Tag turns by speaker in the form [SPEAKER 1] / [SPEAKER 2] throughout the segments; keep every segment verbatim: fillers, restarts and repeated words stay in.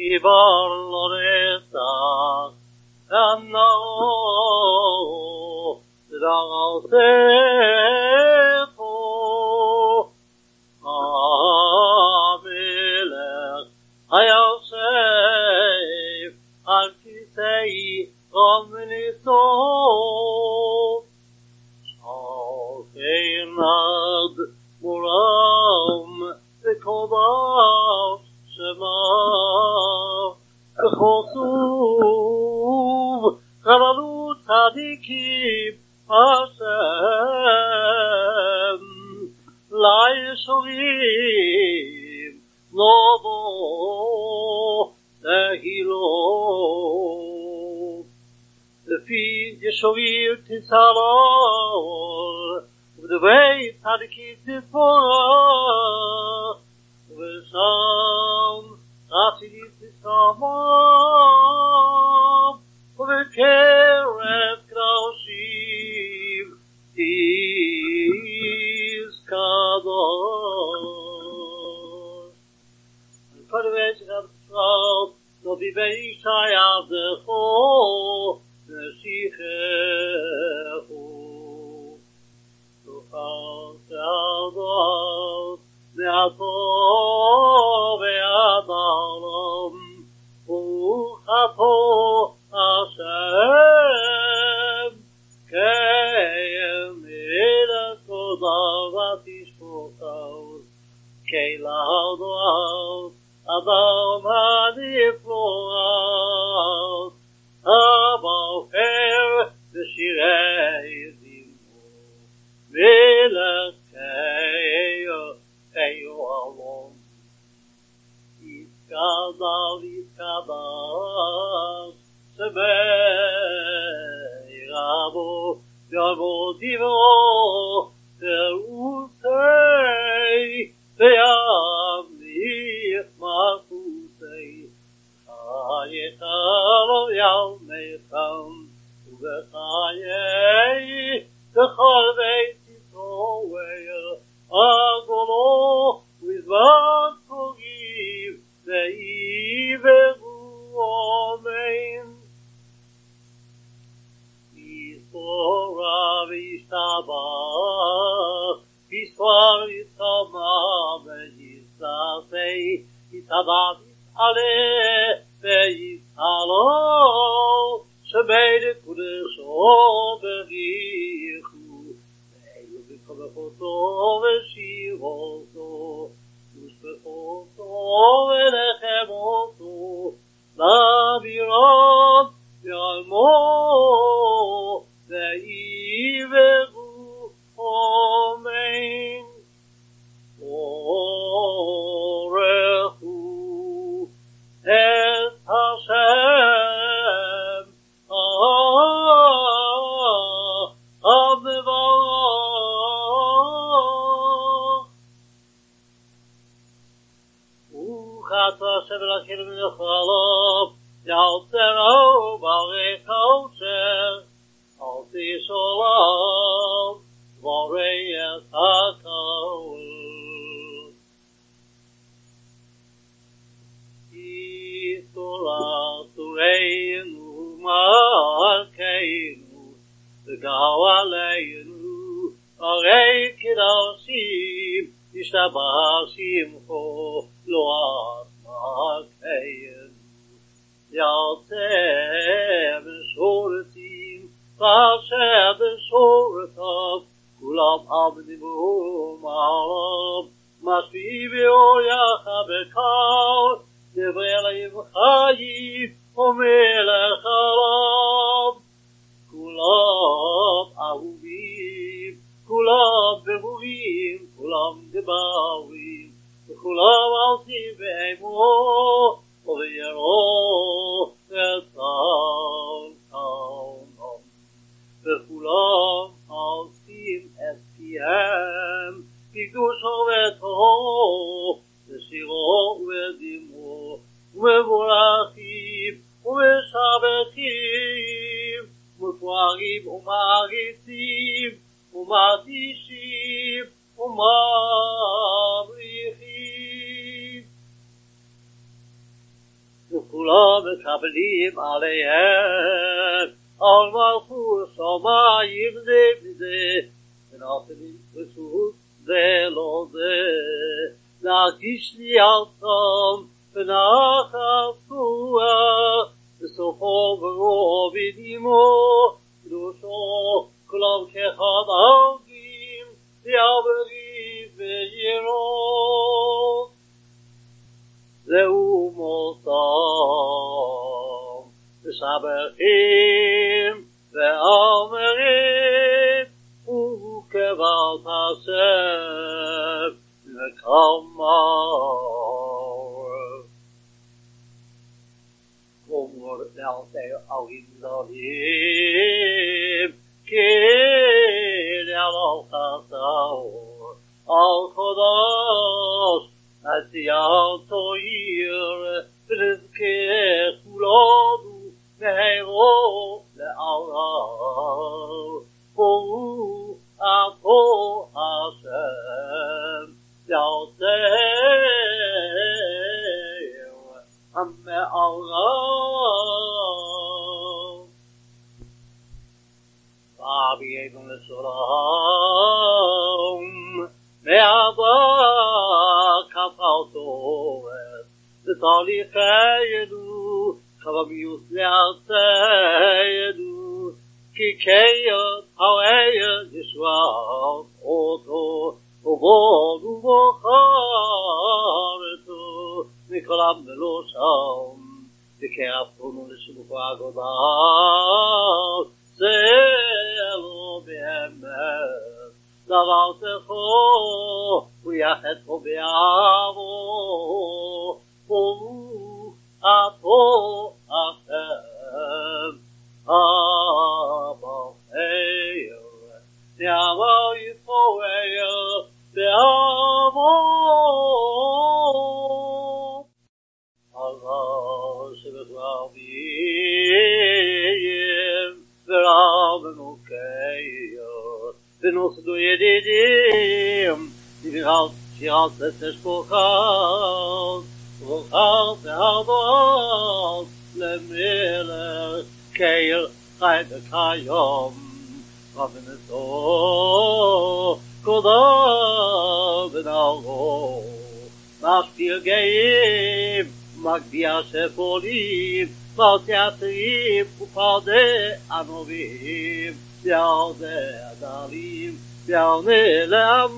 [SPEAKER 1] דיבר לא רצח אמנעו דבר ספו המלך היושב על כיסאי רם ונישוא שכן עד מורם וקודש שמה וכוסוב חללו צדיקים השם לישובים נובו תהילו לפי ישובים תסלול ובדברי צדיקים תפורח ושם חסידים תשמח ובקרב קדושים תזכדוש. כל בית ישראל לא ביבי עבדכו נשיחהו תוכל תעדות מעטו ועד העולם וכפו השם כימד תודה ותשפוטו כלהודות אדם הנפלאות הבוחר בשירי זמרו מלכיו אלון יתקדש יתקדש שמי רבו ירבו דברו תרוצי וימליך מלכותי חייך לא ימליכם ובחיי בכל בית ישראל עגלו וזמן קריב ויברו אמן יספורה וישתבח יספור יתקמה ויסתעשה יתעבד יתעלה ויתעלו שמי לקודשו בריחו ואילו בקבחותו ושירותו ושפחותו ולחמותו לאווירם יעלמו ויברו אמן ברכו את השם המברך וכתו השם לכם מלחלום יעצרו ברך אושר אל תשולם ברי את הכל תורה תורנו מלכנו וגאו עלינו הרי קדושים ישתבח שמחו לא את מלכנו יעשה בשורתים ואשר בשורתיו כולם עבדים ומעלם משפיע באורך בקר דברי אלוהים חיים ומלך עליו כולם אהובים כולם ברורים כולם דברים וכולם עושים באמור ובירו וצל קלמם וכולם עושים את פיהם בקדושו וטהרו בשירו ובזמרו ומבורכים ומשבחים מפוארים ומעריצים ומרדישים ומבריחים וכולם מקבלים עליהם על מלכות שמיים זה בזה ונותנים רשות זה לא זה להרגיש לי עצם ונחת כוח בסופו ברוב עמו קדושו כולם כאחד עובדים יעברי וירוק זהו מוסם ושבחים ואומרים וכברת השם לקמר אומר לעשי אוהים זולים כלעלוך הסעור על חודש עשייתו עיר ונזכה כולנו מהרו לערב ברוך אתה השם יעשר המערב רבי אבן לשלום מהבא כפר תורת ותהליכנו כבמיוס לארצנו כי קיירת הוויית ישועת אותו ובוד ובוחרתו מכולם ולא שם וקרבתנו לשלוחו עבודה זה לא באמת דבר תכו ויחד פה בעבו ברוך אתה השם הבוחר נעבור יתפואר בעבו Allah שבתואבים ורבנו קיים ונוסדו ידידים נבירת שירת לסש פוחד פוחד והרבות למלך קיר חי וקיים רבנתו קודו ונערו משפיר גאים מגביה שפולים מרתיעתרים ופרדי ענובים ירדי עדלים ירני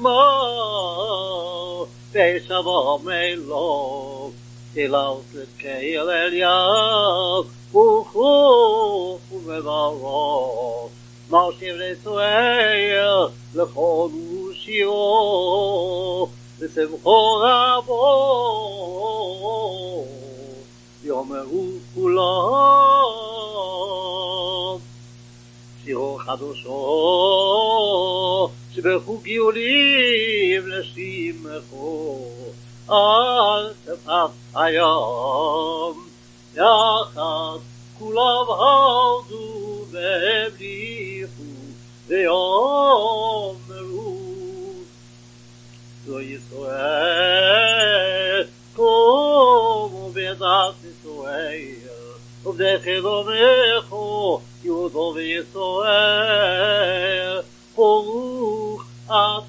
[SPEAKER 1] לעמו וישבו מלוך תילאו צדקי אליהו וכו ומברוך מרשיב לישראל לכל שירו ושמחו רבו יאמרו כולם שירו חדושו שבחו גאולים לשמחו על כפת היום יחד כולם הודו והבליחו ויאמרו זו ישראל קומו בעזרת ישראל עובדי חלומךו יהודו וישראל ברוך אתה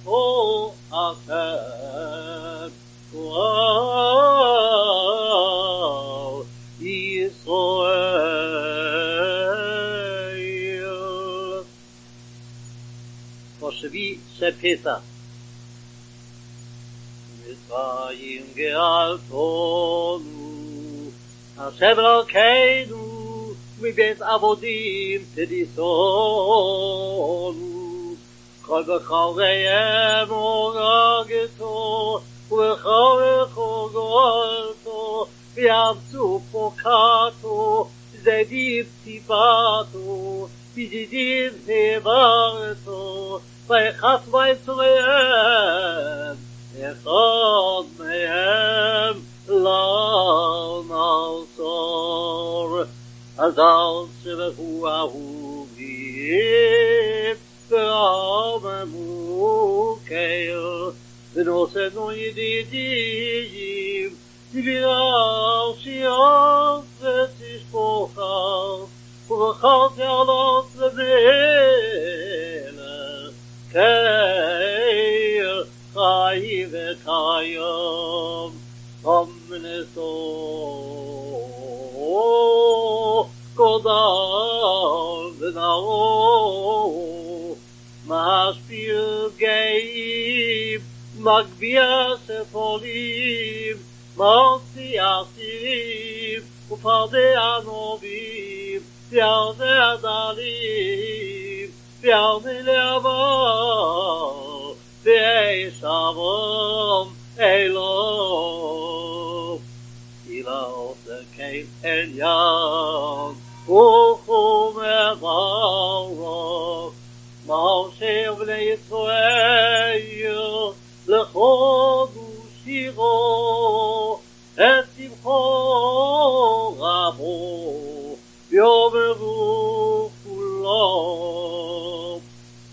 [SPEAKER 1] השם כל ישראל בשביעי של פסח מצרים גאלתנו השם אלוקינו מבית עבדים תדיסונו כל בחריהם הורגתו ובחריכו גואלתו ויאמצו פוקתו זדיב ציבתו בדידים העברתו ויחס ויצריהם אחד מהם לא נעצור אז אל שבחו אהובים ורוממו קהל ונושאנו ידידים דביר שיעשה hayom omneso kodal v'nao mashpil geib magvia sefolim motzi asim ופרדי ענובים, פירדי עדלים, פירדי לעבר, ואיש אבום אלום. אילה עושה כן עליון, וחומר ברוך, מרשר בני ישראל, לחודו שירו, את שמחו רבו, יאמרו כולם.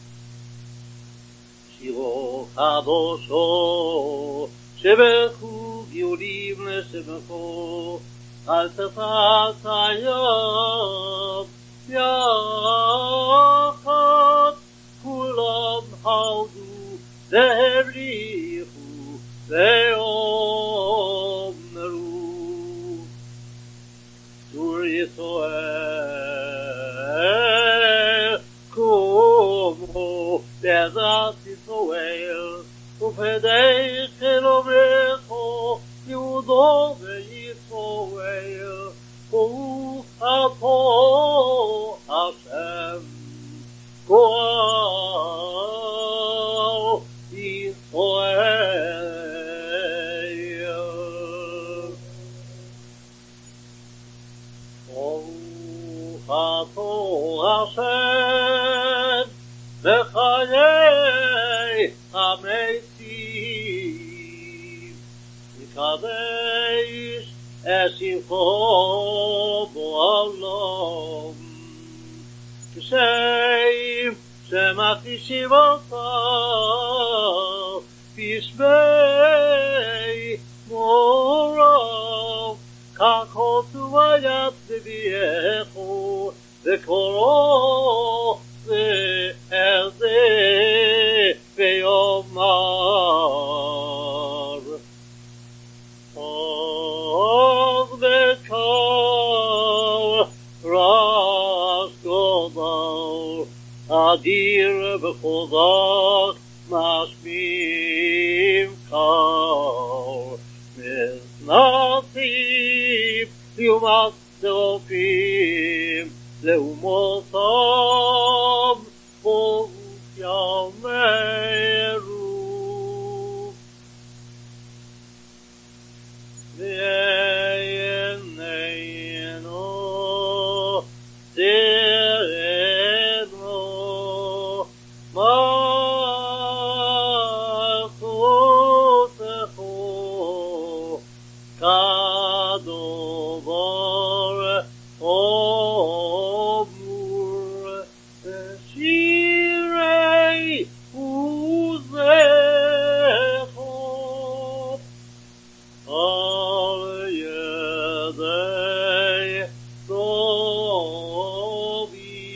[SPEAKER 1] שירו קדושו, שבחו גאולים לשבחו, על שפת היום, יחד כולם הודו, והבליחו, ואומרו. Sur Yisrael, como Bezat Yisrael, ופדי חלומך, יהודו וישראל, ברוך אתה השם, גואל ישראל. ברוך השם בחיי המתים, יקדש את שמחו בעולם, כשם שמקדישים אותו בשמי מורם, כך כתוב על יד נביאך, וקוראו זה אל זה ויאמר. אז בקול רעש גדול, אדיר וחזק, משמיעים קול, מזנתים לעומת שרופים, לאומותם ברוך יאמרו. ועינינו תראינו מלכותך כדבר אמור בשירי עוזך על ידי דוד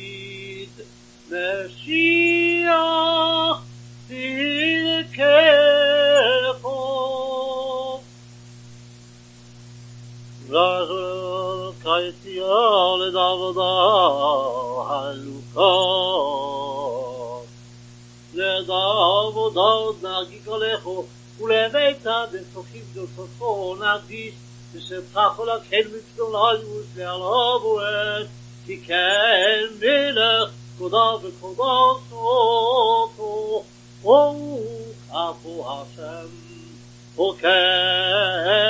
[SPEAKER 1] משיח צדקך. כיציאה לדעבודה הלוקה, לדעבודה נגיק עליך, ולמיתה בצוחים דלתותו נקדיש, ושבחך ולכן מפדוליוס לעלו את, כי כן מלך כבודה וקדושתו, ברוך אתה השם, וכן